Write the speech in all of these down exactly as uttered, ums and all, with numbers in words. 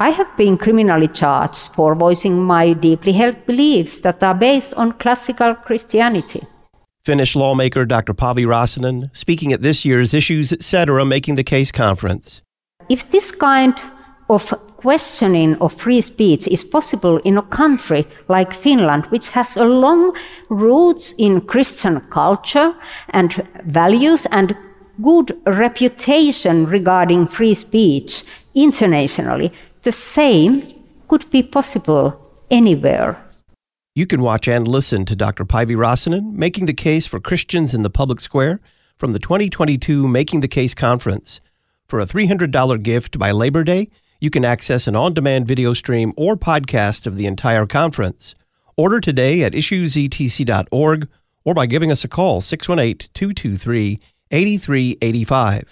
I have been criminally charged for voicing my deeply held beliefs that are based on classical Christianity. Finnish lawmaker Doctor Päivi Räsänen speaking at this year's Issues Etc. Making the Case conference. If this kind of questioning of free speech is possible in a country like Finland, which has a long roots in Christian culture and values and good reputation regarding free speech internationally, the same could be possible anywhere. You can watch and listen to Doctor Päivi Räsänen making the case for Christians in the public square from the twenty twenty-two Making the Case conference. For a three hundred dollars gift by Labor Day, you can access an on-demand video stream or podcast of the entire conference. Order today at issues e t c dot org or by giving us a call, six one eight, two two three, eight three eight five.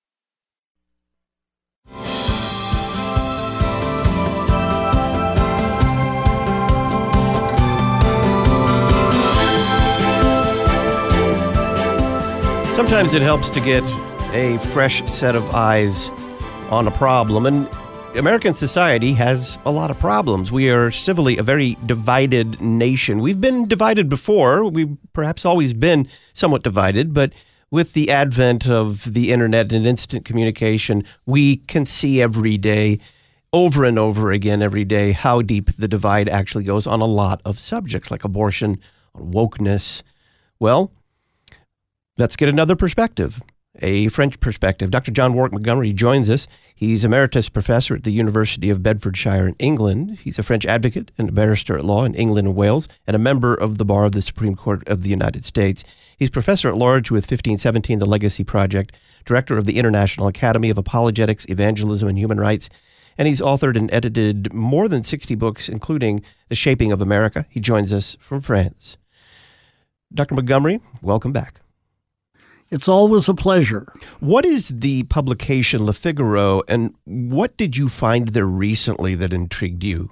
Sometimes it helps to get a fresh set of eyes on a problem, and American society has a lot of problems. We are civilly a very divided nation. We've been divided before. We've perhaps always been somewhat divided, but with the advent of the internet and instant communication, we can see every day, over and over again every day, how deep the divide actually goes on a lot of subjects like abortion, wokeness. Well, let's get another perspective, a French perspective. Doctor John Warwick Montgomery joins us. He's emeritus professor at the University of Bedfordshire in England. He's a French advocate and a barrister at law in England and Wales, and a member of the Bar of the Supreme Court of the United States. He's professor at large with fifteen seventeen, The Legacy Project, director of the International Academy of Apologetics, Evangelism, and Human Rights, and he's authored and edited more than sixty books, including The Shaping of America. He joins us from France. Doctor Montgomery, welcome back. It's always a pleasure. What is the publication Le Figaro, and what did you find there recently that intrigued you?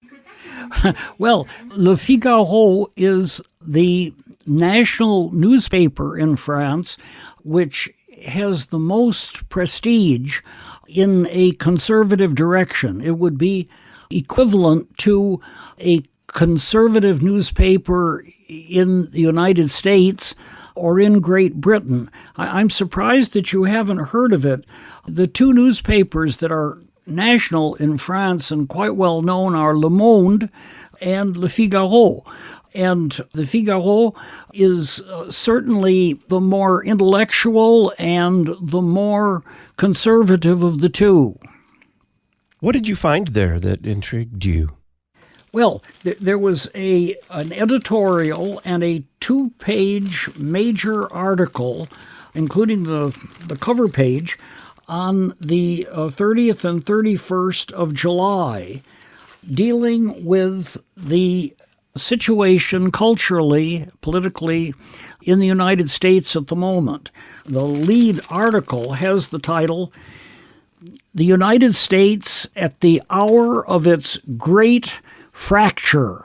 Well, Le Figaro is the national newspaper in France, which has the most prestige in a conservative direction. It would be equivalent to a conservative newspaper in the United States or in Great Britain. I'm surprised that you haven't heard of it. The two newspapers that are national in France and quite well known are Le Monde and Le Figaro. And Le Figaro is certainly the more intellectual and the more conservative of the two. What did you find there that intrigued you? Well, th- there was a an editorial and a two-page major article, including the, the cover page, on the uh, thirtieth and thirty-first of July, dealing with the situation culturally, politically, in the United States at the moment. The lead article has the title, "The United States at the Hour of Its Great Fracture."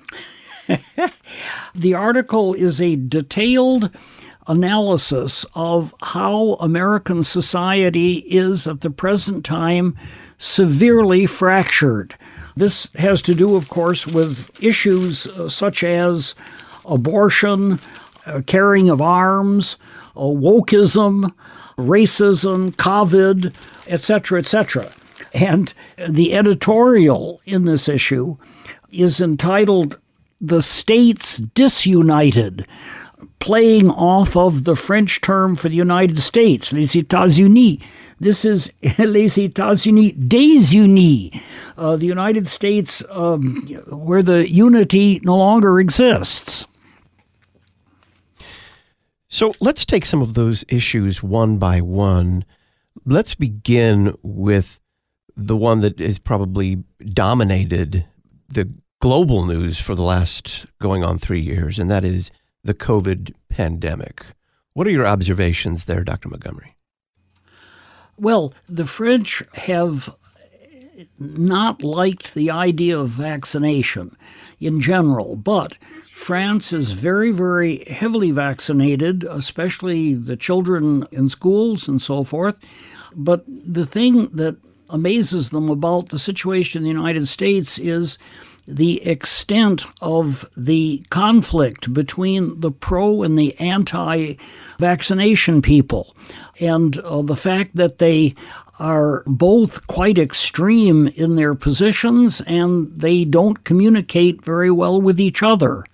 The article is a detailed analysis of how American society is at the present time severely fractured. This has to do, of course, with issues uh, such as abortion, uh, carrying of arms, uh, wokeism, racism, COVID, et cetera, et cetera. And the editorial in this issue is entitled "The States Disunited," playing off of the French term for the United States, les États-Unis. This is les États-Unis désunis, uh, the United States um, where the unity no longer exists. So let's take some of those issues one by one. Let's begin with the one that has probably dominated the global news for the last going on three years, and that is the COVID pandemic. What are your observations there, Doctor Montgomery? Well, the French have not liked the idea of vaccination in general, but France is very, very heavily vaccinated, especially the children in schools and so forth. But the thing that amazes them about the situation in the United States is the extent of the conflict between the pro and the anti-vaccination people, and uh, the fact that they are both quite extreme in their positions and they don't communicate very well with each other.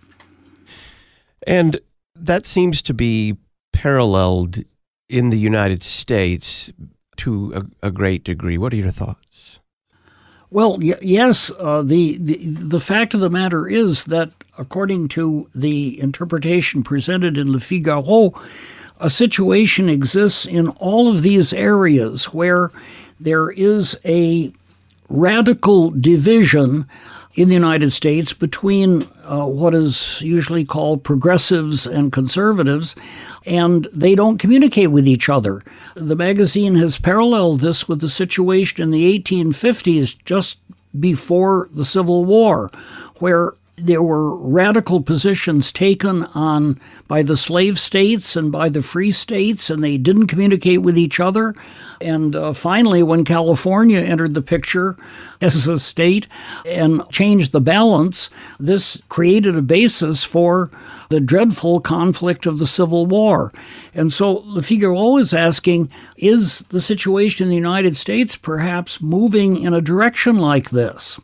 And that seems to be paralleled in the United States to a, a great degree. What are your thoughts? Well, y- yes, uh, the, the the fact of the matter is that according to the interpretation presented in Le Figaro, a situation exists in all of these areas where there is a radical division in the United States between uh, what is usually called progressives and conservatives, and they don't communicate with each other. The magazine has paralleled this with the situation in the eighteen fifties, just before the Civil War, where there were radical positions taken on by the slave states and by the free states, and they didn't communicate with each other. And uh, finally, when California entered the picture as a state and changed the balance, this created a basis for the dreadful conflict of the Civil War. And so Le Figaro is asking, is the situation in the United States perhaps moving in a direction like this?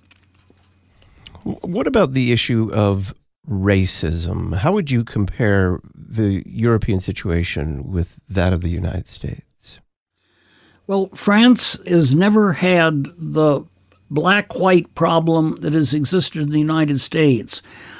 What about the issue of racism? How would you compare the European situation with that of the United States? Well, France has never had the black-white problem that has existed in the United States.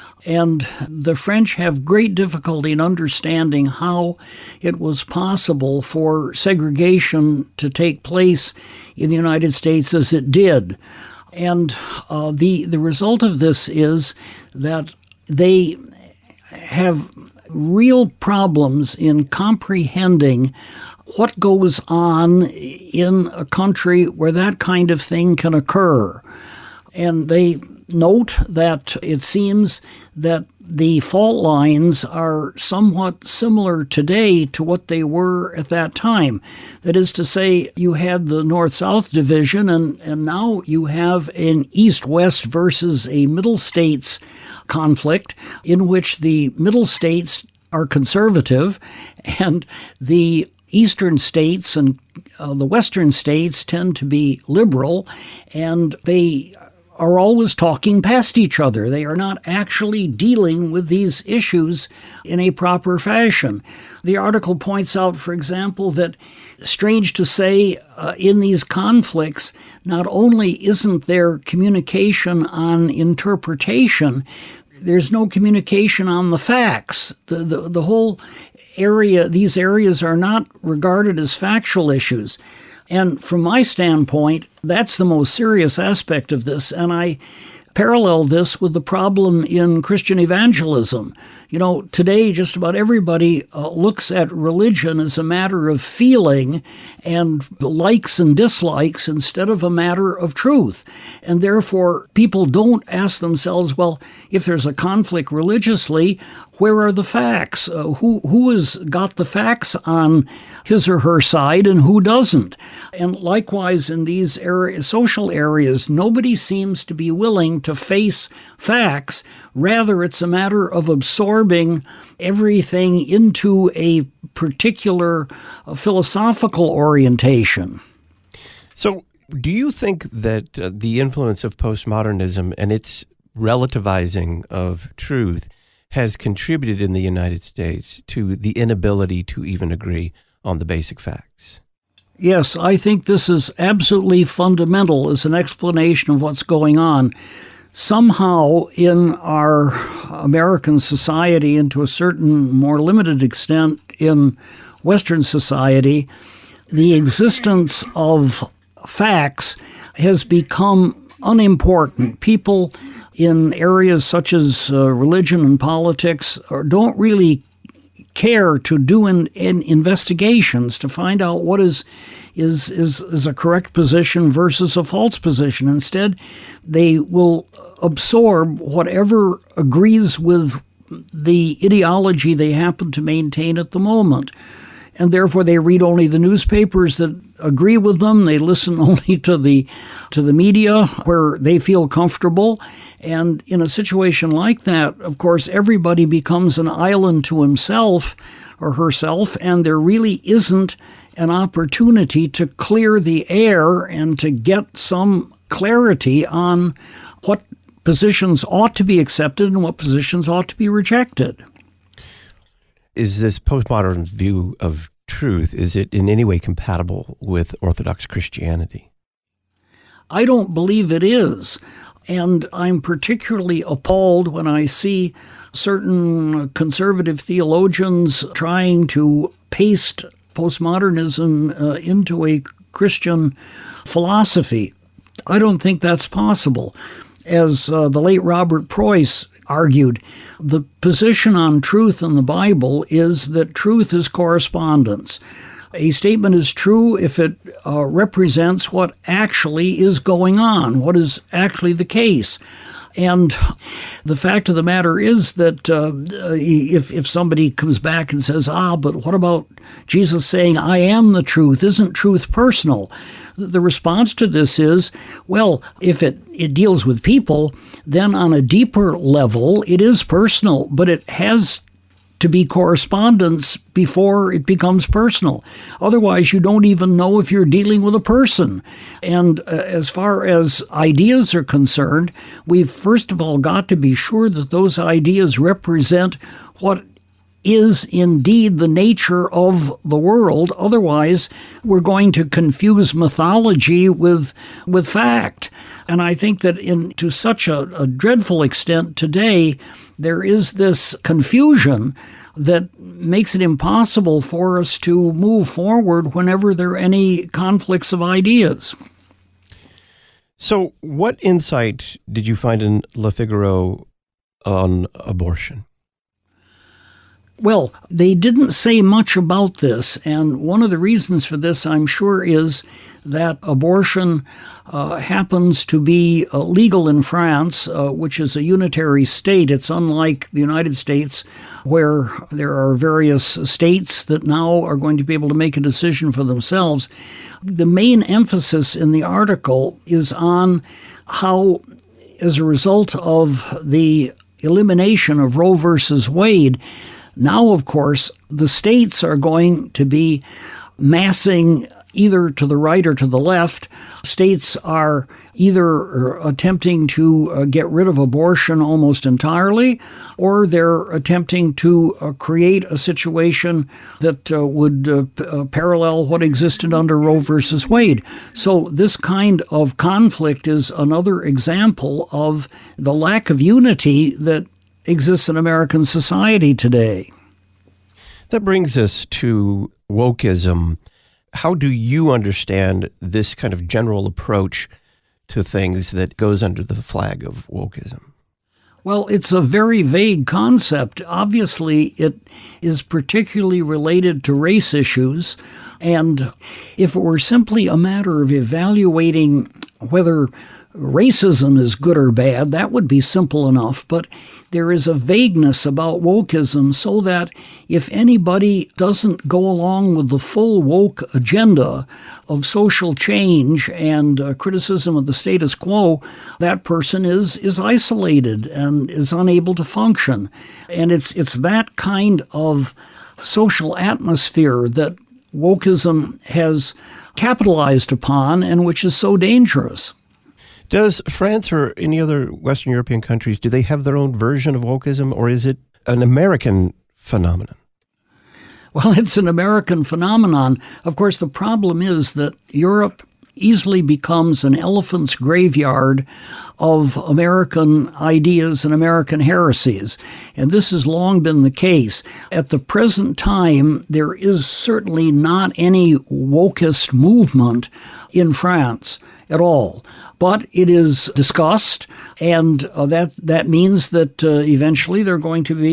And the French have great difficulty in understanding how it was possible for segregation to take place in the United States as it did. And uh, the the result of this is that they have real problems in comprehending what goes on in a country where that kind of thing can occur. And they note that it seems that the fault lines are somewhat similar today to what they were at that time. That is to say, you had the North-South division, and, and now you have an East-West versus a Middle States conflict in which the Middle States are conservative and the Eastern states and uh, the Western states tend to be liberal, and they are always talking past each other. They are not actually dealing with these issues in a proper fashion. The article points out, for example, that, strange to say, uh, in these conflicts, not only isn't there communication on interpretation, there's no communication on the facts. The, the, the whole area, these areas are not regarded as factual issues. And from my standpoint, that's the most serious aspect of this. And I parallel this with the problem in Christian evangelism. You know, today just about everybody uh, looks at religion as a matter of feeling and likes and dislikes instead of a matter of truth. And therefore, people don't ask themselves, well, if there's a conflict religiously, where are the facts? Uh, who who has got the facts on his or her side and who doesn't? And likewise, in these area, social areas, nobody seems to be willing to face facts. Rather, it's a matter of absorbing everything into a particular uh, philosophical orientation. So, do you think that uh, the influence of postmodernism and its relativizing of truth has contributed in the United States to the inability to even agree on the basic facts? Yes, I think this is absolutely fundamental as an explanation of what's going on. Somehow in our American society, and to a certain more limited extent in Western society, the existence of facts has become unimportant. People in areas such as uh, religion and politics don't really care to do in, in investigations to find out what is is is is a correct position versus a false position. Instead, they will absorb whatever agrees with the ideology they happen to maintain at the moment. and therefore they read only the newspapers that agree with them. They listen only to the to the media where they feel comfortable. And in a situation like that, of course, everybody becomes an island to himself or herself, and there really isn't an opportunity to clear the air and to get some clarity on what positions ought to be accepted and what positions ought to be rejected. Is this postmodern view of truth, is it in any way compatible with Orthodox Christianity? I don't believe it is. And I'm particularly appalled when I see certain conservative theologians trying to paste postmodernism uh, into a Christian philosophy. I don't think that's possible. As uh, the late Robert Preuss argued, the position on truth in the Bible is that truth is correspondence. A statement is true if it uh, represents what actually is going on, what is actually the case. And the fact of the matter is that uh, if, if somebody comes back and says, ah, but what about Jesus saying, I am the truth? Isn't truth personal? The response to this is, well, if it, it deals with people, then on a deeper level, it is personal, but it has to be correspondence before it becomes personal. Otherwise, you don't even know if you're dealing with a person. And uh, as far as ideas are concerned, we've first of all got to be sure that those ideas represent what is indeed the nature of the world. Otherwise, we're going to confuse mythology with with fact. And I think that in to such a, a dreadful extent today, there is this confusion that makes it impossible for us to move forward whenever there are any conflicts of ideas. So what insight did you find in Le Figaro on abortion? Well, they didn't say much about this, and one of the reasons for this, I'm sure, is that abortion uh, happens to be uh, legal in France, uh, which is a unitary state. It's unlike the United States, where there are various states that now are going to be able to make a decision for themselves. The main emphasis in the article is on how, as a result of the elimination of Roe versus Wade, now, of course, the states are going to be massing either to the right or to the left. States are either attempting to uh, get rid of abortion almost entirely, or they're attempting to uh, create a situation that uh, would uh, p- uh, parallel what existed under Roe versus Wade. So this kind of conflict is another example of the lack of unity that exists in American society today. That brings us to wokeism. How do you understand this kind of general approach to things that goes under the flag of wokeism? Well, it's a very vague concept. Obviously, it is particularly related to race issues. And if it were simply a matter of evaluating whether racism is good or bad, that would be simple enough. But there is a vagueness about wokeism so that if anybody doesn't go along with the full woke agenda of social change and uh, criticism of the status quo, that person is is isolated and is unable to function. And it's it's that kind of social atmosphere that wokeism has capitalized upon and which is so dangerous. Does France or any other Western European countries, do they have their own version of wokeism, or is it an American phenomenon? Well, it's an American phenomenon. Of course, the problem is that Europe easily becomes an elephant's graveyard of American ideas and American heresies. And this has long been the case. At the present time, there is certainly not any wokist movement in France at all. But it is discussed, and uh, that that means that uh, eventually there are going to be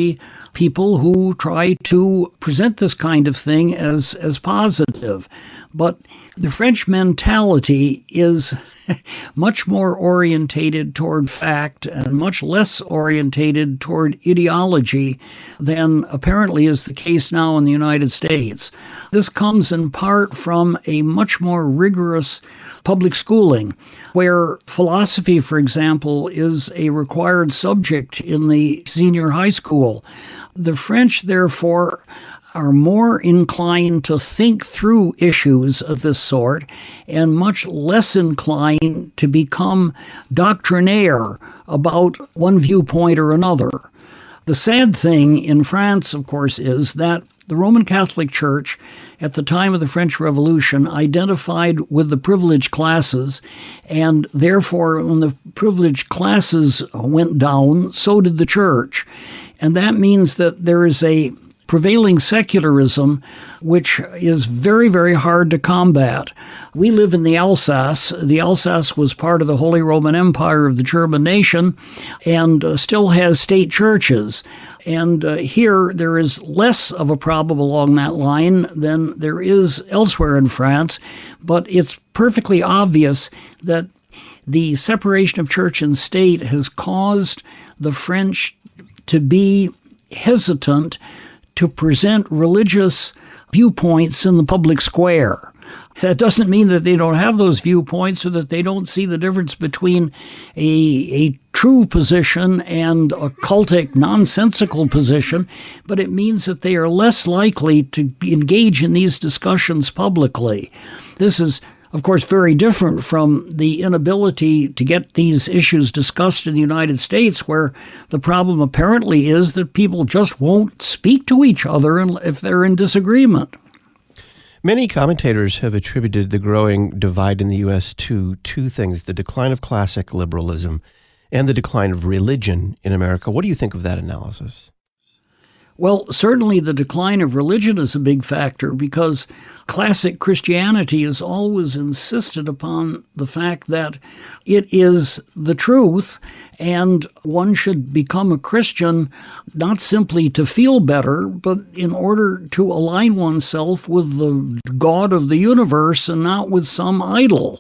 people who try to present this kind of thing as, as positive. But the French mentality is much more orientated toward fact and much less orientated toward ideology than apparently is the case now in the United States. This comes in part from a much more rigorous public schooling, where philosophy, for example, is a required subject in the senior high school. The French, therefore, are more inclined to think through issues of this sort and much less inclined to become doctrinaire about one viewpoint or another. The sad thing in France, of course, is that the Roman Catholic Church, at the time of the French Revolution, identified with the privileged classes, and therefore, when the privileged classes went down, so did the church. And that means that there is a prevailing secularism, which is very, very hard to combat. We live in the Alsace. The Alsace was part of the Holy Roman Empire of the German nation and uh, still has state churches. And uh, here there is less of a problem along that line than there is elsewhere in France. But it's perfectly obvious that the separation of church and state has caused the French to be hesitant to present religious viewpoints in the public square. That doesn't mean that they don't have those viewpoints or that they don't see the difference between a, a true position and a cultic, nonsensical position, but it means that they are less likely to engage in these discussions publicly. This is, of course, very different from the inability to get these issues discussed in the United States, where the problem apparently is that people just won't speak to each other if they're in disagreement. Many commentators have attributed the growing divide in the U S to two things: the decline of classic liberalism and the decline of religion in America. What do you think of that analysis? Well, certainly the decline of religion is a big factor, because classic Christianity has always insisted upon the fact that it is the truth, and one should become a Christian not simply to feel better, but in order to align oneself with the God of the universe and not with some idol.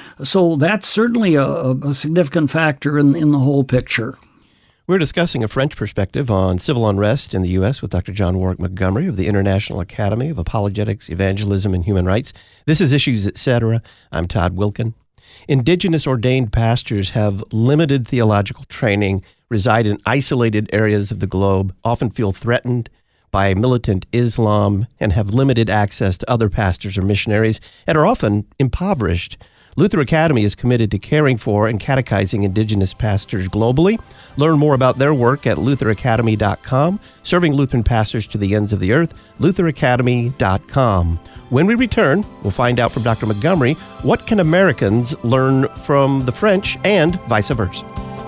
So that's certainly a, a significant factor in, in the whole picture. We're discussing a French perspective on civil unrest in the U S with Doctor John Warwick Montgomery of the International Academy of Apologetics, Evangelism, and Human Rights. This is Issues, et cetera. I'm Todd Wilkin. Indigenous ordained pastors have limited theological training, reside in isolated areas of the globe, often feel threatened by militant Islam, and have limited access to other pastors or missionaries, and are often impoverished. Luther Academy is committed to caring for and catechizing Indigenous pastors globally. Learn more about their work at luther academy dot com, serving Lutheran pastors to the ends of the earth, luther academy dot com. When we return, we'll find out from Doctor Montgomery, what can Americans learn from the French and vice versa?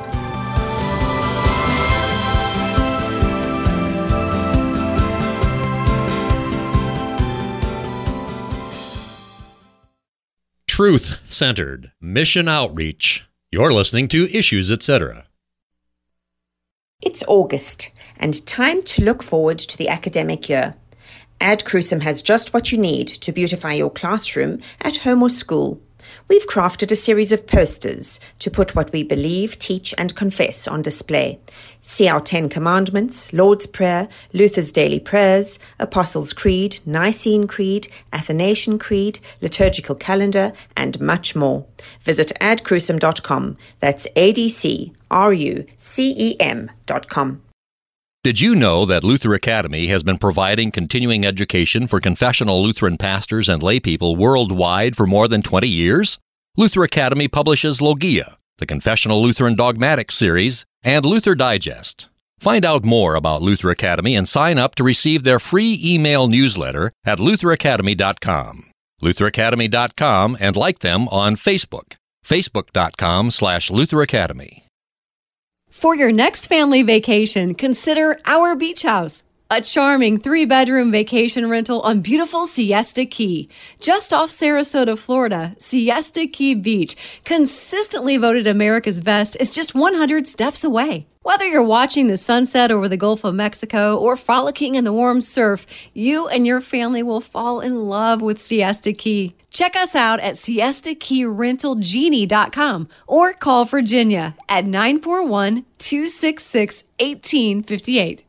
Truth-centered, mission outreach. You're listening to Issues, et cetera. It's August, and time to look forward to the academic year. Ad Crucem has just what you need to beautify your classroom at home or school. We've crafted a series of posters to put what we believe, teach, and confess on display. See our Ten Commandments, Lord's Prayer, Luther's Daily Prayers, Apostles' Creed, Nicene Creed, Athanasian Creed, Liturgical Calendar, and much more. Visit ad crucem dot com. That's A D C R U C E M dot com. Did you know that Luther Academy has been providing continuing education for confessional Lutheran pastors and laypeople worldwide for more than twenty years? Luther Academy publishes Logia, the Confessional Lutheran Dogmatics series, and Luther Digest. Find out more about Luther Academy and sign up to receive their free email newsletter at luther academy dot com. luther academy dot com, and like them on Facebook, facebook dot com slash Luther Academy. For your next family vacation, consider Our Beach House. a charming three-bedroom vacation rental on beautiful Siesta Key. Just off Sarasota, Florida, Siesta Key Beach, consistently voted America's best, is just one hundred steps away. Whether you're watching the sunset over the Gulf of Mexico or frolicking in the warm surf, you and your family will fall in love with Siesta Key. Check us out at siesta key rental genie dot com or call Virginia at nine four one, two six six, one eight five eight.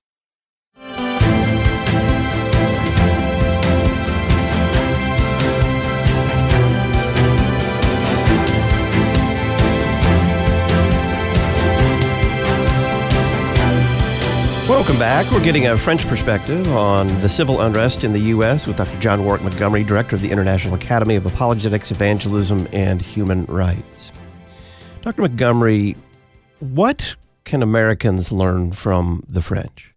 Welcome back. We're getting a French perspective on the civil unrest in the U S with Doctor John Warwick Montgomery, Director of the International Academy of Apologetics, Evangelism, and Human Rights. Doctor Montgomery, what can Americans learn from the French?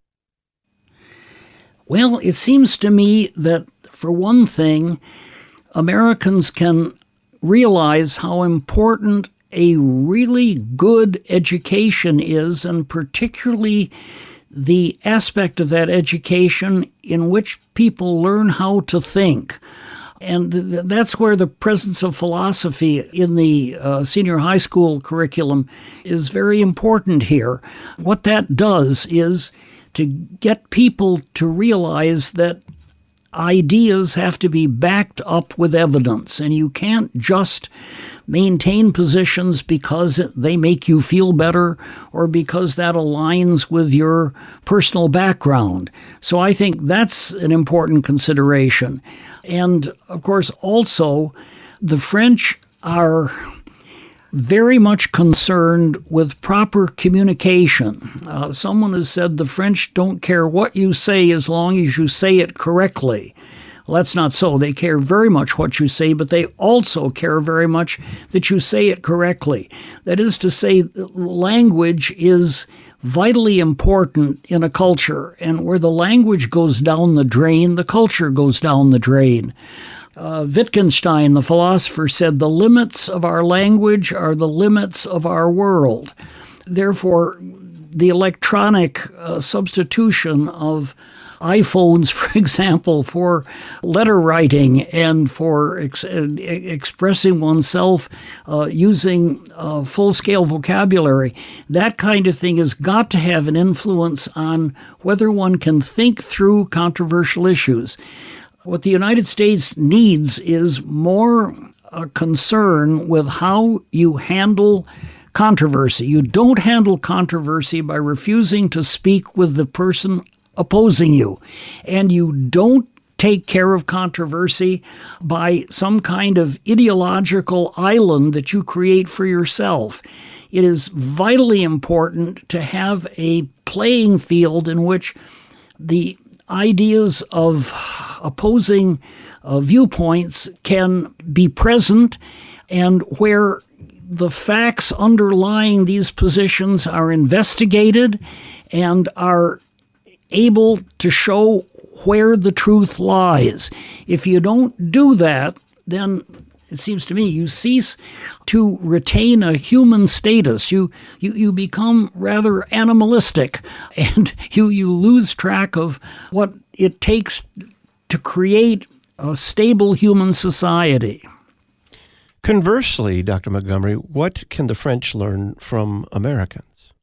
Well, it seems to me that, for one thing, Americans can realize how important a really good education is, and particularly the aspect of that education in which people learn how to think. And th- that's where the presence of philosophy in the uh, senior high school curriculum is very important here. What that does is to get people to realize that ideas have to be backed up with evidence, and you can't just maintain positions because they make you feel better or because that aligns with your personal background. So I think that's an important consideration. And of course, also, the French are very much concerned with proper communication. Uh, someone has said the French don't care what you say as long as you say it correctly. Well, that's not so. They care very much what you say, but they also care very much that you say it correctly. That is to say, language is vitally important in a culture, and where the language goes down the drain, the culture goes down the drain. Uh, Wittgenstein, the philosopher, said the limits of our language are the limits of our world. Therefore, the electronic uh, substitution of iPhones, for example, for letter writing and for ex- expressing oneself uh, using uh, full-scale vocabulary, that kind of thing has got to have an influence on whether one can think through controversial issues. What the United States needs is more a concern with how you handle controversy. You don't handle controversy by refusing to speak with the person opposing you, and you don't take care of controversy by some kind of ideological island that you create for yourself. It is vitally important to have a playing field in which the ideas of opposing uh, viewpoints can be present, and where the facts underlying these positions are investigated and are able to show where the truth lies. If you don't do that, then it seems to me you cease to retain a human status. You you, you become rather animalistic, and you, you lose track of what it takes to create a stable human society. Conversely, Doctor Montgomery, what can the French learn from Americans?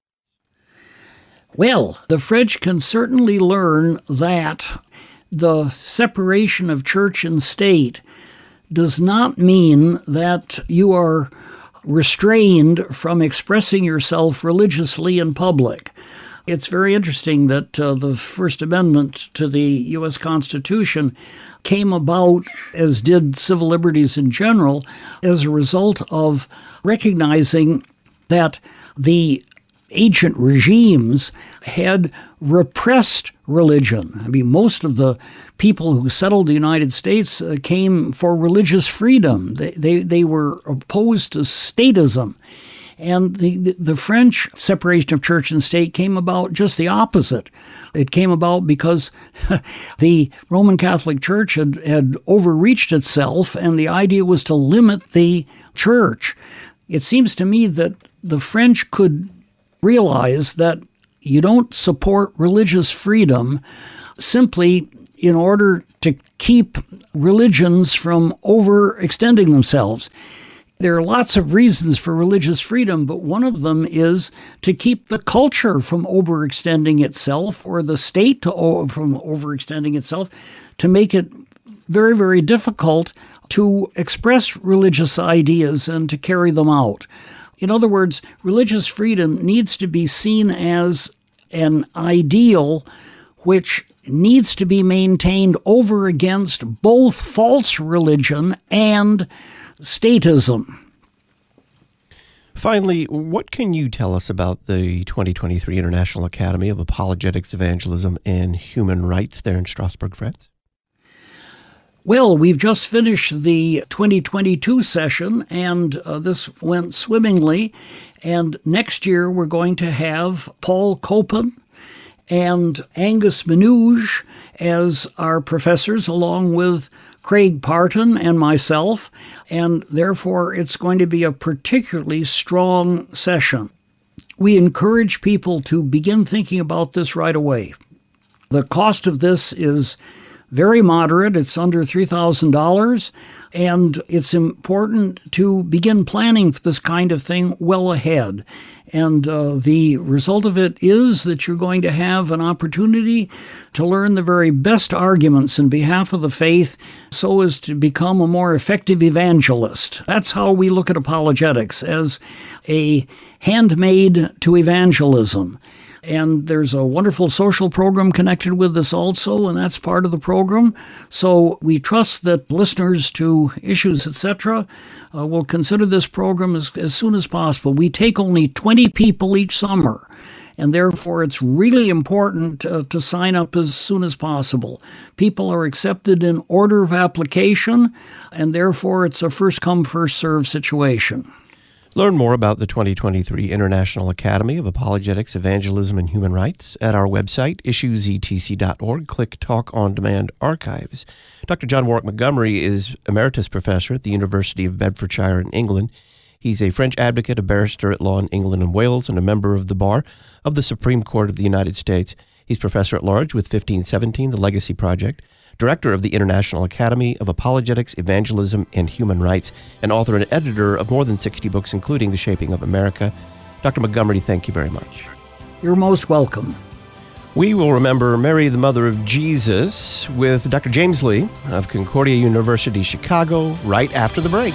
Well, the French can certainly learn that the separation of church and state does not mean that you are restrained from expressing yourself religiously in public. It's very interesting that uh, the First Amendment to the U S Constitution came about, as did civil liberties in general, as a result of recognizing that the ancient regimes had repressed religion. I mean, most of the people who settled the United States uh, came for religious freedom. They, they, they were opposed to statism. And the, the, the French separation of church and state came about just the opposite. It came about because the Roman Catholic Church had, had overreached itself, and the idea was to limit the church. It seems to me that the French could realize that you don't support religious freedom simply in order to keep religions from overextending themselves. There are lots of reasons for religious freedom, but one of them is to keep the culture from overextending itself, or the state to o- from overextending itself, to make it very, very difficult to express religious ideas and to carry them out. In other words, religious freedom needs to be seen as an ideal which needs to be maintained over against both false religion and statism. Finally, what can you tell us about the twenty twenty-three International Academy of Apologetics, Evangelism, and Human Rights there in Strasbourg, France? Well, we've just finished the twenty twenty-two session, and uh, this went swimmingly. And next year we're going to have Paul Copan and Angus Minouge as our professors, along with Craig Parton and myself, and therefore it's going to be a particularly strong session. We encourage people to begin thinking about this right away. The cost of this is very moderate. It's under three thousand dollars, and it's important to begin planning for this kind of thing well ahead. And uh, the result of it is that you're going to have an opportunity to learn the very best arguments in behalf of the faith so as to become a more effective evangelist. That's how we look at apologetics, as a handmaid to evangelism. And there's a wonderful social program connected with this also, and that's part of the program. So we trust that listeners to Issues, et cetera, uh, will consider this program as, as soon as possible. We take only twenty people each summer, and therefore it's really important uh, to sign up as soon as possible. People are accepted in order of application, and therefore it's a first-come, first-served situation. Learn more about the twenty twenty-three International Academy of Apologetics, Evangelism, and Human Rights at our website, issues e t c dot org. Click Talk on Demand Archives. Doctor John Warwick Montgomery is Emeritus Professor at the University of Bedfordshire in England. He's a French advocate, a barrister at law in England and Wales, and a member of the Bar of the Supreme Court of the United States. He's Professor at Large with fifteen seventeen, the Legacy Project, Director of the International Academy of Apologetics, Evangelism, and Human Rights, and author and editor of more than sixty books, including The Shaping of America. Doctor Montgomery, thank you very much. You're most welcome. We will remember Mary, the Mother of Jesus, with Doctor James Lee of Concordia University, Chicago, right after the break.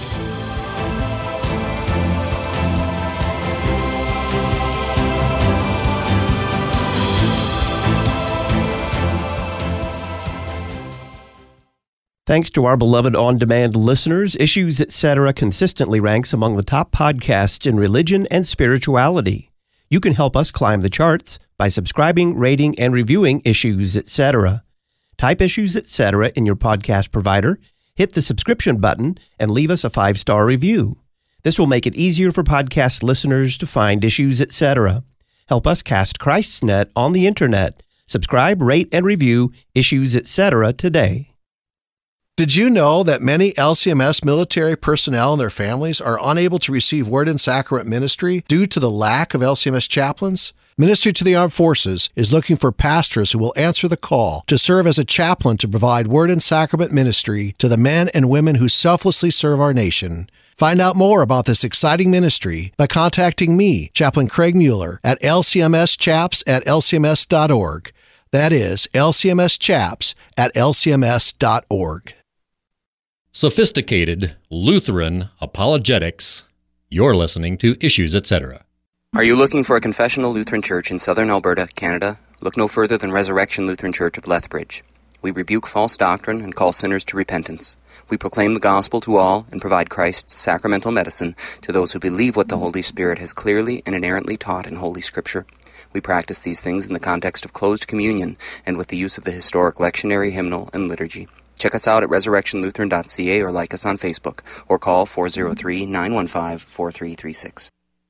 Thanks to our beloved on-demand listeners, Issues, et cetera consistently ranks among the top podcasts in religion and spirituality. You can help us climb the charts by subscribing, rating, and reviewing Issues, et cetera. Type Issues, et cetera in your podcast provider, hit the subscription button, and leave us a five-star review. This will make it easier for podcast listeners to find Issues, et cetera. Help us cast Christ's net on the internet. Subscribe, rate, and review Issues, et cetera today. Did you know that many L C M S military personnel and their families are unable to receive Word and Sacrament ministry due to the lack of L C M S chaplains? Ministry to the Armed Forces is looking for pastors who will answer the call to serve as a chaplain to provide Word and Sacrament ministry to the men and women who selflessly serve our nation. Find out more about this exciting ministry by contacting me, Chaplain Craig Mueller, at l c m s chaps at l c m s dot org. That is l c m s chaps at l c m s dot org. Sophisticated Lutheran apologetics. You're listening to Issues, et cetera. Are you looking for a confessional Lutheran church in southern Alberta, Canada? Look no further than Resurrection Lutheran Church of Lethbridge. We rebuke false doctrine and call sinners to repentance. We proclaim the gospel to all and provide Christ's sacramental medicine to those who believe what the Holy Spirit has clearly and inerrantly taught in Holy Scripture. We practice these things in the context of closed communion and with the use of the historic lectionary, hymnal, and liturgy. Check us out at resurrection lutheran dot c a or like us on Facebook, or call four oh three, nine one five, four three three six.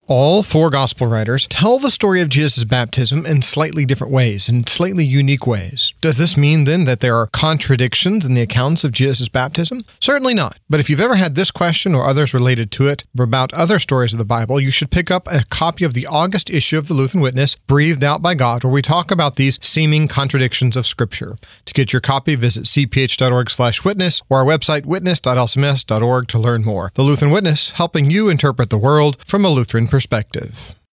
All four gospel writers tell the story of Jesus' baptism in slightly different ways, in slightly unique ways. Does this mean then that there are contradictions in the accounts of Jesus' baptism? Certainly not. But if you've ever had this question or others related to it about other stories of the Bible, you should pick up a copy of the August issue of the Lutheran Witness, Breathed Out by God, where we talk about these seeming contradictions of Scripture. To get your copy, visit c p h dot org slash witness or our website witness dot l c m s dot org to learn more. The Lutheran Witness, helping you interpret the world from a Lutheran perspective.